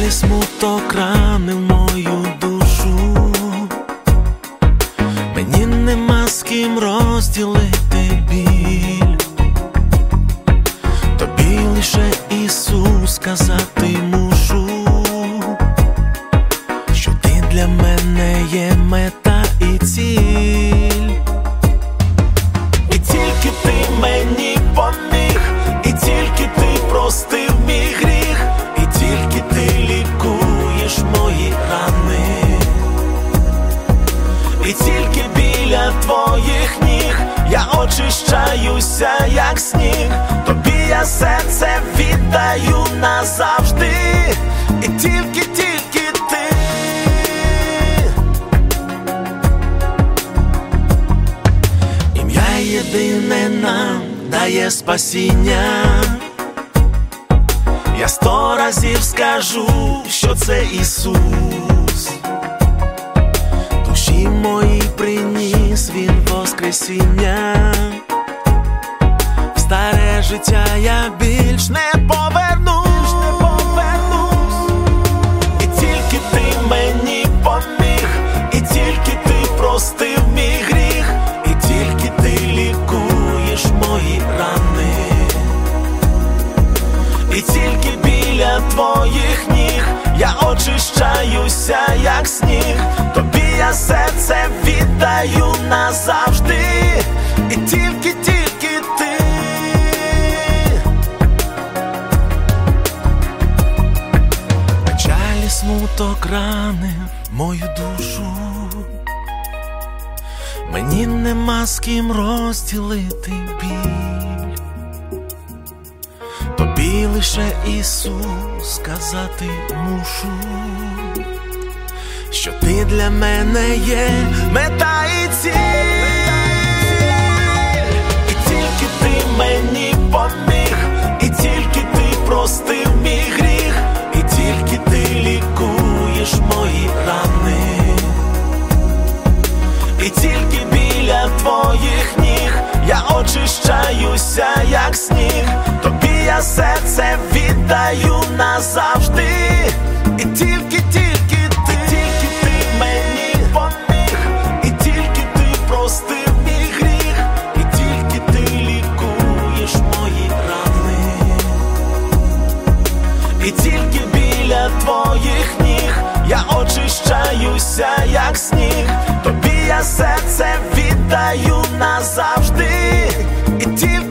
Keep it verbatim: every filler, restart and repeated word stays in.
Печалі, смуток ранив мою душу. Мені нема з ким розділити біль. Тобі лише Ісус сказати мушу, що ти для мене є мета і ціль. І тільки ти мені поміг, і тільки ти простив мій гріх, і тільки ти лікуєш мої рани. І тільки біля твоїх ніг я очищаюся, як сніг. Тобі я серце віддаю назавжди. І тільки, тільки ти. Ім'я єдине нам дає спасіння. Я сто разів скажу, що це Ісус. Душі мої приніс Він воскресіння. В старе життя я більш не повернусь, не повернусь. І тільки ти мені поміг, і тільки ти простив мій гріх, і тільки ти лікуєш мої рани. І тільки біля твоїх ніг я очищаюся, як сніг. Тобі я серце віддаю назавжди. І тільки, тільки ти. Печалі, смуток ранив мою душу. Мені нема з ким розділити біль. Тобі лише Ісус сказати мушу, що ти для мене є мета і ціль. І тільки ти мені поміг, і тільки ти простив мій гріх, і тільки ти лікуєш мої рани. І тільки біля твоїх ніг я очищаюся, як сніг. Тобі я серце віддаю назавжди. І тільки, тільки ти, тільки ти мені поміг, і тільки ти простив мій гріх, і тільки ти лікуєш мої рани. І тільки біля твоїх ніг я очищаюся, як сніг. Тобі я серце віддаю назавжди. І тільки